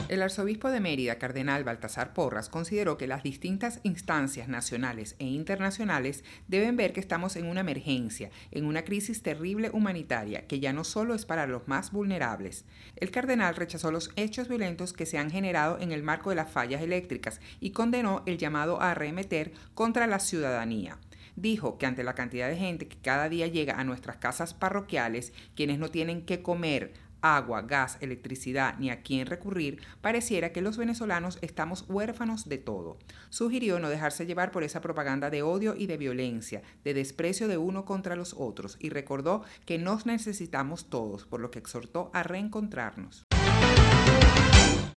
El arzobispo de Mérida, cardenal Baltasar Porras, consideró que las distintas instancias nacionales e internacionales deben ver que estamos en una emergencia, en una crisis terrible humanitaria, que ya no solo es para los más vulnerables. El cardenal rechazó los hechos violentos que se han generado en el marco de las fallas eléctricas y condenó el llamado a arremeter contra la ciudadanía. Dijo que ante la cantidad de gente que cada día llega a nuestras casas parroquiales, quienes no tienen qué comer, agua, gas, electricidad ni a quién recurrir, pareciera que los venezolanos estamos huérfanos de todo. Sugirió no dejarse llevar por esa propaganda de odio y de violencia, de desprecio de uno contra los otros, y recordó que nos necesitamos todos, por lo que exhortó a reencontrarnos.